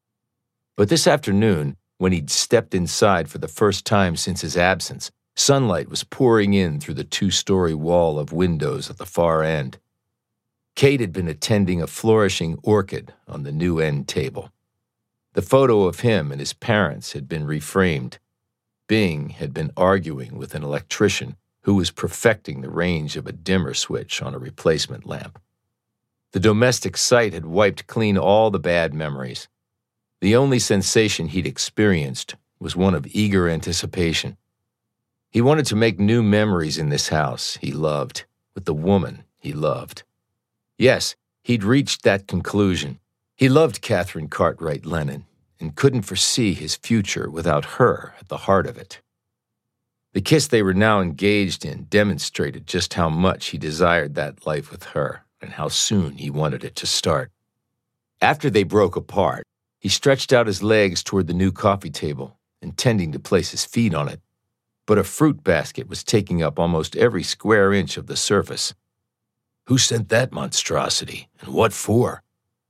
But this afternoon, when he'd stepped inside for the first time since his absence, sunlight was pouring in through the 2-story wall of windows at the far end. Kate had been attending a flourishing orchid on the new end table. The photo of him and his parents had been reframed. Bing had been arguing with an electrician who was perfecting the range of a dimmer switch on a replacement lamp. The domestic site had wiped clean all the bad memories. The only sensation he'd experienced was one of eager anticipation. He wanted to make new memories in this house he loved, with the woman he loved. Yes, he'd reached that conclusion. He loved Catherine Cartwright Lennon and couldn't foresee his future without her at the heart of it. The kiss they were now engaged in demonstrated just how much he desired that life with her and how soon he wanted it to start. After they broke apart, he stretched out his legs toward the new coffee table, intending to place his feet on it, but a fruit basket was taking up almost every square inch of the surface. Who sent that monstrosity, and what for?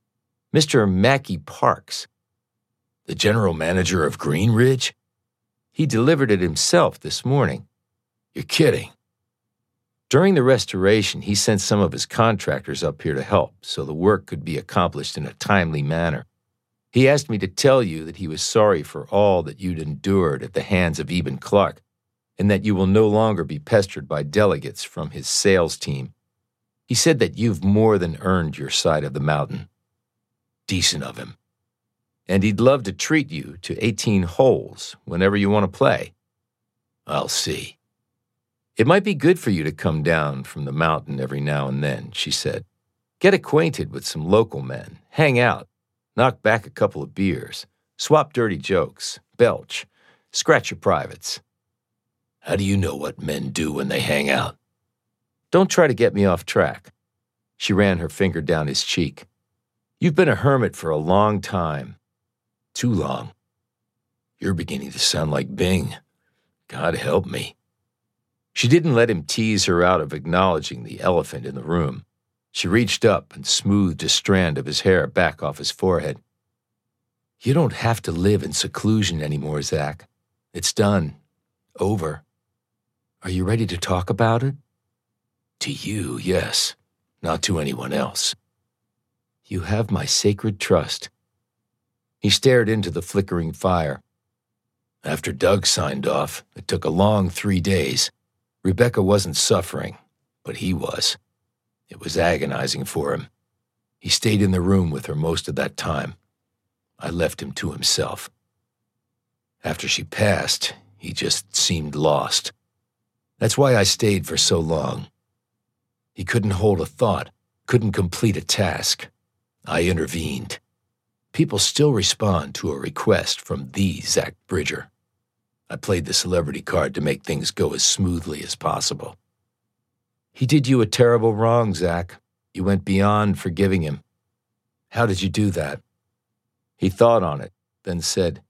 Mr. Mackey Parks. The general manager of Green Ridge? He delivered it himself this morning. You're kidding. During the restoration, he sent some of his contractors up here to help so the work could be accomplished in a timely manner. He asked me to tell you that he was sorry for all that you'd endured at the hands of Eben Clark, and that you will no longer be pestered by delegates from his sales team. He said that you've more than earned your side of the mountain. Decent of him. And he'd love to treat you to 18 holes whenever you want to play. I'll see. It might be good for you to come down from the mountain every now and then, she said. Get acquainted with some local men, hang out, knock back a couple of beers, swap dirty jokes, belch, scratch your privates. How do you know what men do when they hang out? Don't try to get me off track. She ran her finger down his cheek. You've been a hermit for a long time. Too long. You're beginning to sound like Bing. God help me. She didn't let him tease her out of acknowledging the elephant in the room. She reached up and smoothed a strand of his hair back off his forehead. You don't have to live in seclusion anymore, Zach. It's done. Over. Are you ready to talk about it? To you, yes. Not to anyone else. You have my sacred trust. He stared into the flickering fire. After Doug signed off, it took a long 3 days. Rebecca wasn't suffering, but he was. It was agonizing for him. He stayed in the room with her most of that time. I left him to himself. After she passed, he just seemed lost. That's why I stayed for so long. He couldn't hold a thought, couldn't complete a task. I intervened. People still respond to a request from the Zach Bridger. I played the celebrity card to make things go as smoothly as possible. He did you a terrible wrong, Zach. You went beyond forgiving him. How did you do that? He thought on it, then said,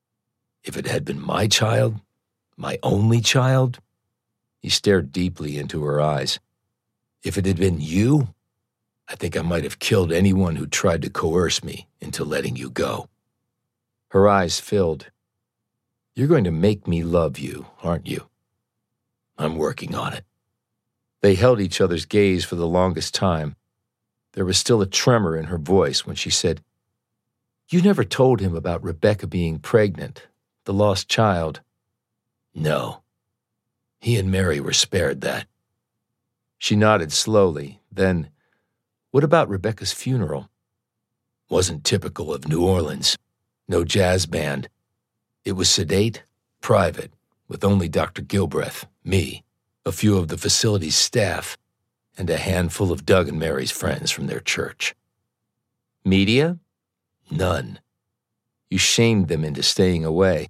If it had been my child, my only child? He stared deeply into her eyes. If it had been you, I think I might have killed anyone who tried to coerce me into letting you go. Her eyes filled. You're going to make me love you, aren't you? I'm working on it. They held each other's gaze for the longest time. There was still a tremor in her voice when she said, "You never told him about Rebecca being pregnant, the lost child." "No. He and Mary were spared that." She nodded slowly. Then, "What about Rebecca's funeral?" "Wasn't typical of New Orleans. No jazz band. It was sedate, private, with only Dr. Gilbreth, me, a few of the facility's staff, and a handful of Doug and Mary's friends from their church." "Media?" "None. You shamed them into staying away."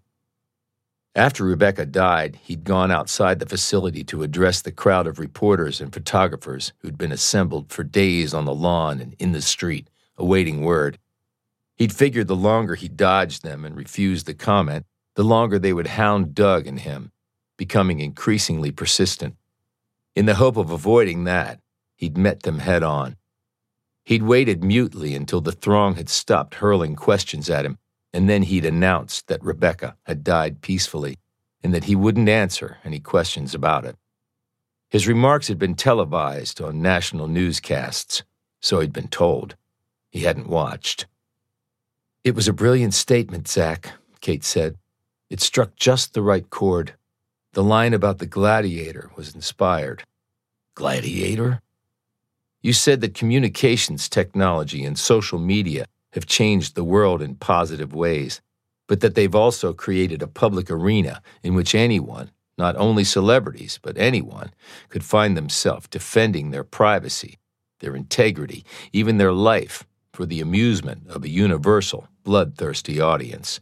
After Rebecca died, he'd gone outside the facility to address the crowd of reporters and photographers who'd been assembled for days on the lawn and in the street, awaiting word. He'd figured the longer he dodged them and refused the comment, the longer they would hound Doug and him, becoming increasingly persistent. In the hope of avoiding that, he'd met them head on. He'd waited mutely until the throng had stopped hurling questions at him, and then he'd announced that Rebecca had died peacefully and that he wouldn't answer any questions about it. His remarks had been televised on national newscasts, so he'd been told. He hadn't watched. "It was a brilliant statement, Zach," Kate said. "It struck just the right chord. The line about the gladiator was inspired." "Gladiator?" "You said that communications technology and social media have changed the world in positive ways, but that they've also created a public arena in which anyone, not only celebrities, but anyone, could find themselves defending their privacy, their integrity, even their life, for the amusement of a universal, bloodthirsty audience."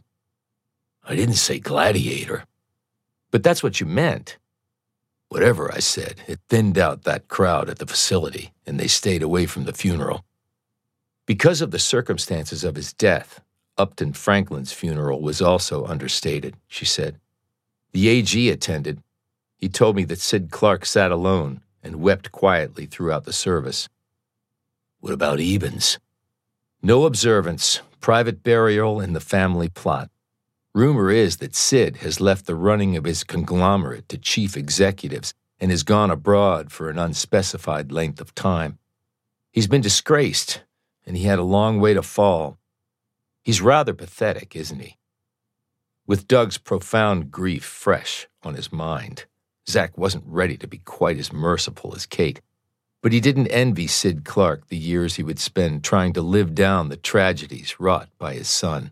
"I didn't say gladiator." "But that's what you meant." "Whatever I said, it thinned out that crowd at the facility, and they stayed away from the funeral." Because of the circumstances of his death, Upton Franklin's funeral was also understated, she said. The AG attended. He told me that Sid Clark sat alone and wept quietly throughout the service. "What about Ebens?" "No observance, private burial in the family plot. Rumor is that Sid has left the running of his conglomerate to chief executives and has gone abroad for an unspecified length of time. He's been disgraced, and he had a long way to fall. He's rather pathetic, isn't he?" With Doug's profound grief fresh on his mind, Zach wasn't ready to be quite as merciful as Kate, but he didn't envy Sid Clark the years he would spend trying to live down the tragedies wrought by his son.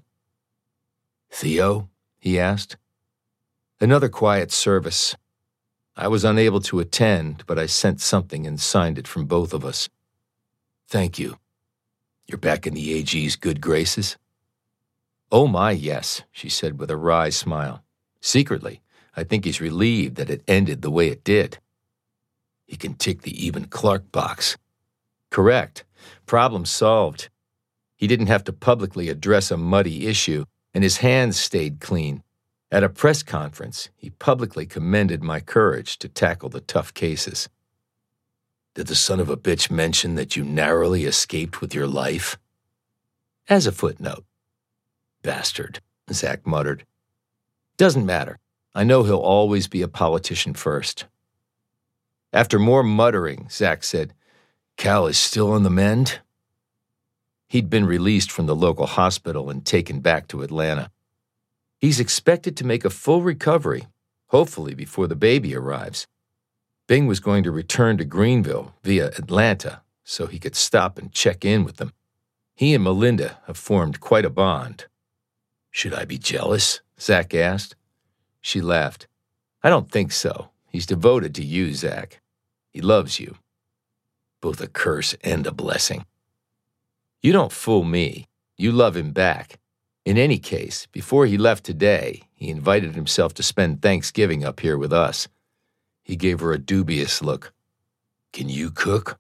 "Theo?" he asked. "Another quiet service. I was unable to attend, but I sent something and signed it from both of us." "Thank you. You're back in the AG's good graces?" "Oh my, yes," she said with a wry smile. "Secretly, I think he's relieved that it ended the way it did." "He can tick the Eben Clark box." "Correct. Problem solved. He didn't have to publicly address a muddy issue, and his hands stayed clean. At a press conference, he publicly commended my courage to tackle the tough cases." "Did the son of a bitch mention that you narrowly escaped with your life?" "As a footnote." "Bastard," Zach muttered. "Doesn't matter. I know he'll always be a politician first." After more muttering, Zach said, "Cal is still on the mend?" He'd been released from the local hospital and taken back to Atlanta. He's expected to make a full recovery, hopefully before the baby arrives. Bing was going to return to Greenville via Atlanta so he could stop and check in with them. He and Melinda have formed quite a bond. "Should I be jealous?" Zach asked. She laughed. "I don't think so. He's devoted to you, Zach. He loves you. Both a curse and a blessing." "You don't fool me. You love him back. In any case, before he left today, he invited himself to spend Thanksgiving up here with us." He gave her a dubious look. "Can you cook?"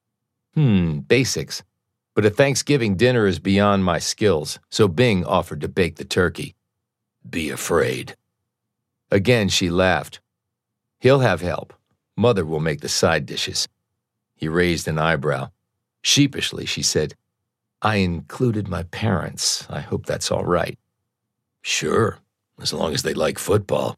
Basics. But a Thanksgiving dinner is beyond my skills, so Bing offered to bake the turkey." "Be afraid." Again she laughed. "He'll have help. Mother will make the side dishes." He raised an eyebrow. Sheepishly, she said, "I included my parents. I hope that's all right." "Sure, as long as they like football."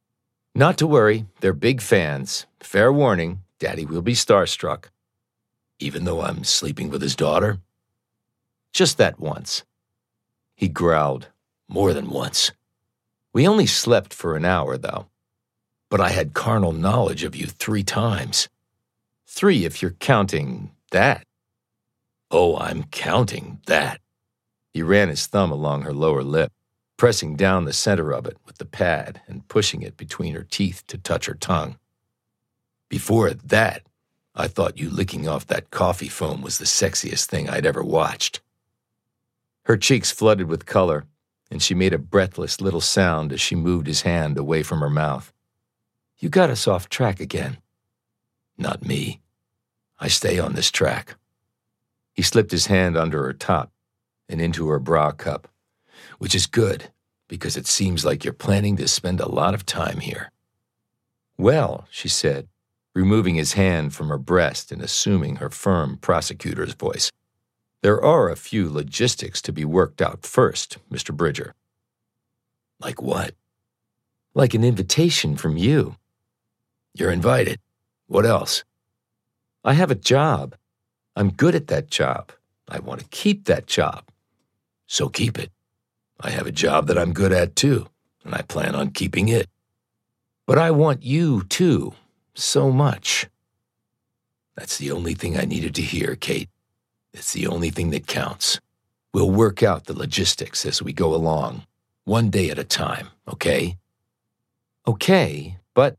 "Not to worry. They're big fans. Fair warning, Daddy will be starstruck." Even though I'm sleeping with his daughter? Just that once. He growled. More than once. We only slept for an hour, though. But I had carnal knowledge of you 3 times. 3 if you're counting that. Oh, I'm counting that. He ran his thumb along her lower lip, pressing down the center of it with the pad and pushing it between her teeth to touch her tongue. Before that, I thought you licking off that coffee foam was the sexiest thing I'd ever watched. Her cheeks flooded with color, and she made a breathless little sound as she moved his hand away from her mouth. You got us off track again. Not me. I stay on this track. He slipped his hand under her top and into her bra cup, which is good because it seems like you're planning to spend a lot of time here. Well, she said, removing his hand from her breast and assuming her firm prosecutor's voice. There are a few logistics to be worked out first, Mr. Bridger. Like what? Like an invitation from you. You're invited. What else? I have a job. I'm good at that job. I want to keep that job. So keep it. I have a job that I'm good at too, and I plan on keeping it. But I want you too, so much. That's the only thing I needed to hear, Kate. It's the only thing that counts. We'll work out the logistics as we go along, one day at a time, okay? Okay, but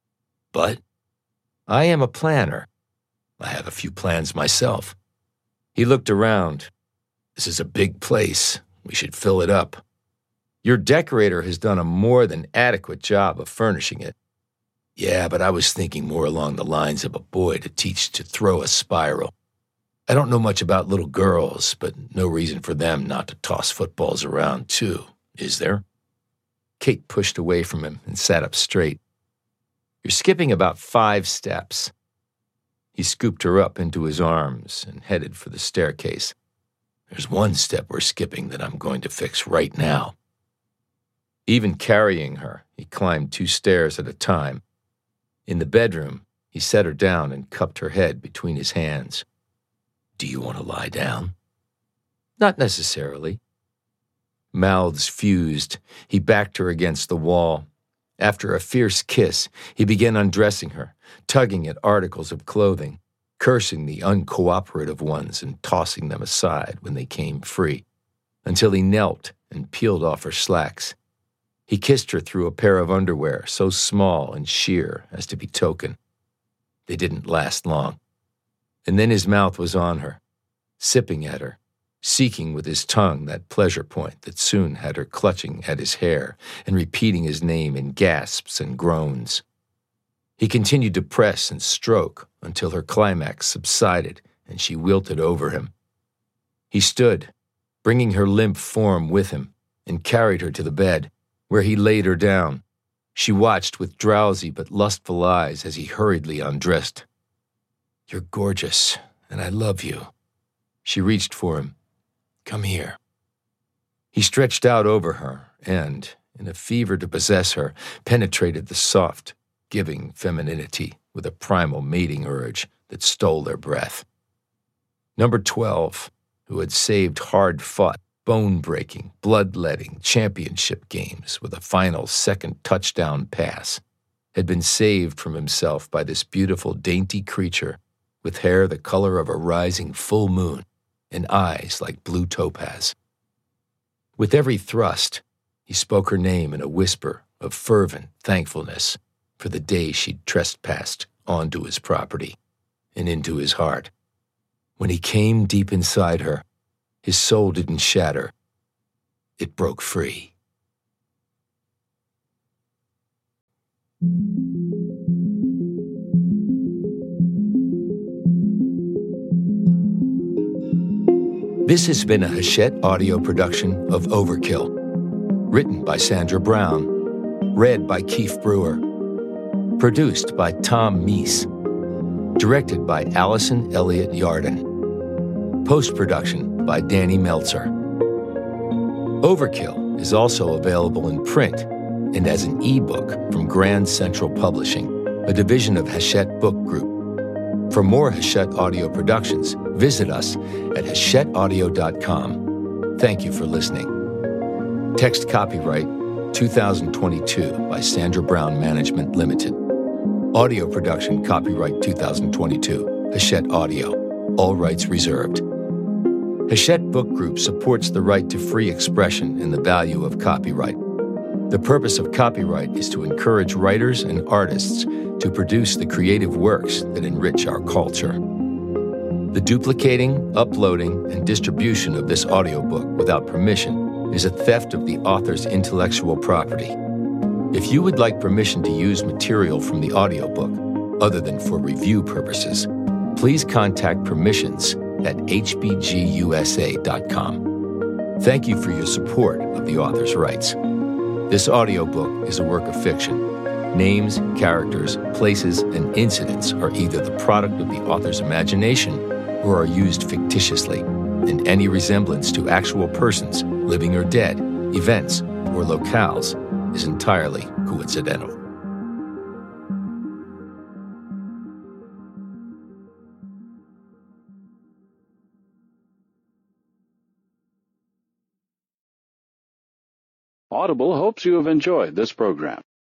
I am a planner. I have a few plans myself. He looked around. This is a big place. We should fill it up. Your decorator has done a more than adequate job of furnishing it. Yeah, but I was thinking more along the lines of a boy to teach to throw a spiral. I don't know much about little girls, but no reason for them not to toss footballs around, too, is there? Kate pushed away from him and sat up straight. You're skipping about 5 steps. He scooped her up into his arms and headed for the staircase. There's 1 step we're skipping that I'm going to fix right now. Even carrying her, he climbed 2 stairs at a time. In the bedroom, he set her down and cupped her head between his hands. Do you want to lie down? Not necessarily. Mouths fused. He backed her against the wall. After a fierce kiss, he began undressing her, tugging at articles of clothing, cursing the uncooperative ones and tossing them aside when they came free, until he knelt and peeled off her slacks. He kissed her through a pair of underwear so small and sheer as to be token. They didn't last long. And then his mouth was on her, sipping at her, seeking with his tongue that pleasure point that soon had her clutching at his hair and repeating his name in gasps and groans. He continued to press and stroke until her climax subsided and she wilted over him. He stood, bringing her limp form with him, and carried her to the bed, where he laid her down. She watched with drowsy but lustful eyes as he hurriedly undressed. You're gorgeous, and I love you. She reached for him. Come here. He stretched out over her and, in a fever to possess her, penetrated the soft, giving femininity with a primal mating urge that stole their breath. Number 12, who had saved hard-fought, bone-breaking, blood-letting championship games with a final second touchdown pass, had been saved from himself by this beautiful, dainty creature with hair the color of a rising full moon and eyes like blue topaz. With every thrust, he spoke her name in a whisper of fervent thankfulness for the day she'd trespassed onto his property and into his heart. When he came deep inside her, his soul didn't shatter. It broke free. This has been a Hachette audio production of Overkill. Written by Sandra Brown. Read by Keith Brewer. Produced by Tom Meese. Directed by Allison Elliott Yarden. Post-production by Danny Meltzer. Overkill is also available in print and as an ebook from Grand Central Publishing, a division of Hachette Book Group. For more Hachette Audio productions, visit us at hachetteaudio.com. Thank you for listening. Text copyright 2022 by Sandra Brown Management Limited. Audio production copyright 2022, Hachette Audio. All rights reserved. Hachette Book Group supports the right to free expression and the value of copyright. The purpose of copyright is to encourage writers and artists to produce the creative works that enrich our culture. The duplicating, uploading, and distribution of this audiobook without permission is a theft of the author's intellectual property. If you would like permission to use material from the audiobook, other than for review purposes, please contact permissions@hbgusa.com. Thank you for your support of the author's rights. This audiobook is a work of fiction. Names, characters, places, and incidents are either the product of the author's imagination or are used fictitiously, and any resemblance to actual persons, living or dead, events, or locales is entirely coincidental. Audible hopes you have enjoyed this program.